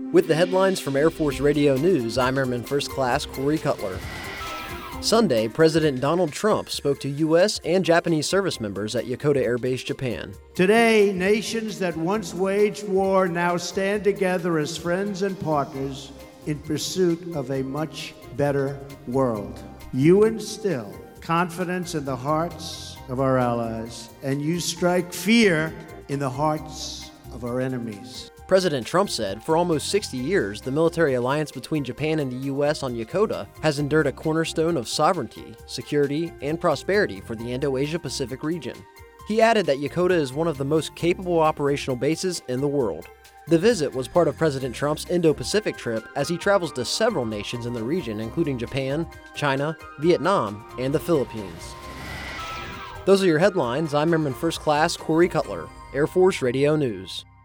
With the headlines from Air Force Radio News, I'm Airman First Class Corey Cutler. Sunday, President Donald Trump spoke to U.S. and Japanese service members at Yokota Air Base, Japan. Today, nations that once waged war now stand together as friends and partners in pursuit of a much better world. You instill confidence in the hearts of our allies, and you strike fear in the hearts of our enemies. President Trump said for almost 60 years, the military alliance between Japan and the U.S. on Yokota has endured a cornerstone of sovereignty, security, and prosperity for the Indo-Asia Pacific region. He added that Yokota is one of the most capable operational bases in the world. The visit was part of President Trump's Indo-Pacific trip as he travels to several nations in the region, including Japan, China, Vietnam, and the Philippines. Those are your headlines. I'm Airman First Class Corey Cutler, Air Force Radio News.